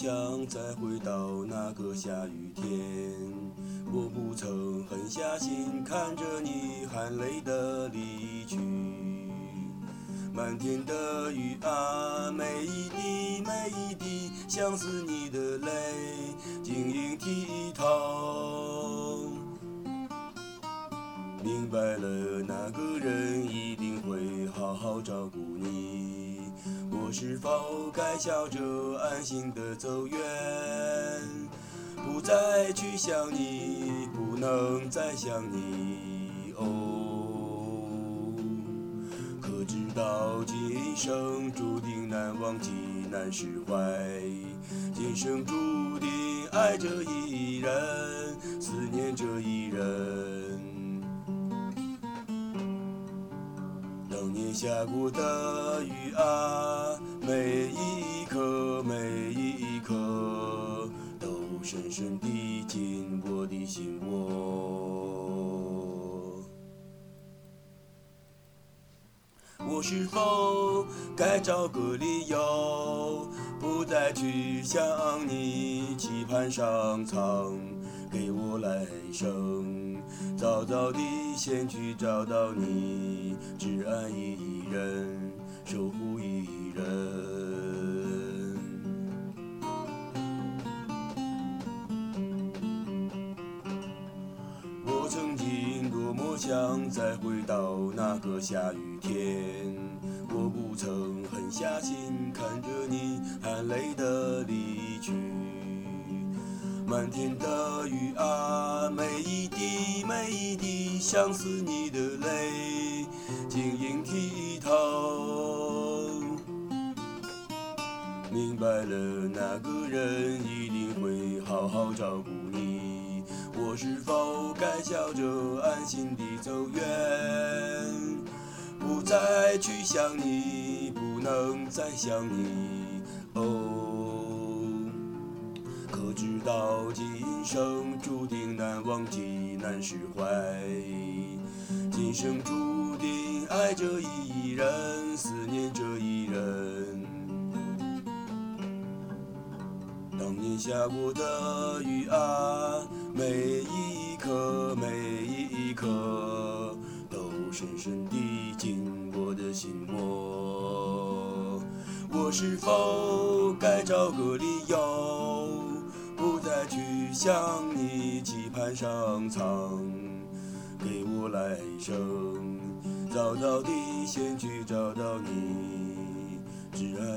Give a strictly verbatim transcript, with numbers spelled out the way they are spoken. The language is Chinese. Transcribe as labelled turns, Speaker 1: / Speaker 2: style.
Speaker 1: 想再回到那个下雨天，我不曾狠下心看着你含泪的离去。漫天的雨啊，每一滴每一滴，像是你的泪，晶莹剔透。明白了，那个人一定会好好照顾你。我是否该笑着安心地走远，不再去想你，不能再想你哦。可知道今生注定难忘记难释怀，今生注定爱着一人，思念着一人。当年下过的雨啊，每一颗每一颗都深深地进我的心窝。我是否该找个理由，不再去想你，期盼上苍给我来生，早早地先去找到你，只爱一人，守护一人。我曾经多么想再回到那个下雨天，我不曾狠下心看着你含泪的离去。漫天的雨啊，每一滴每一滴，像是你的泪，晶莹剔透。明白了，那个人一定会好好照顾你。我是否该笑着安心地走远，不再去想你，不能再想你哦。可知道今生注定难忘记难释怀，今生注定爱着一人，思念着一人。当年下过的雨啊，每一颗每一颗都深深地进我的心窝。我是否该找个理由，不再去想你，期盼上苍给我来生，早早地先去找到你，只爱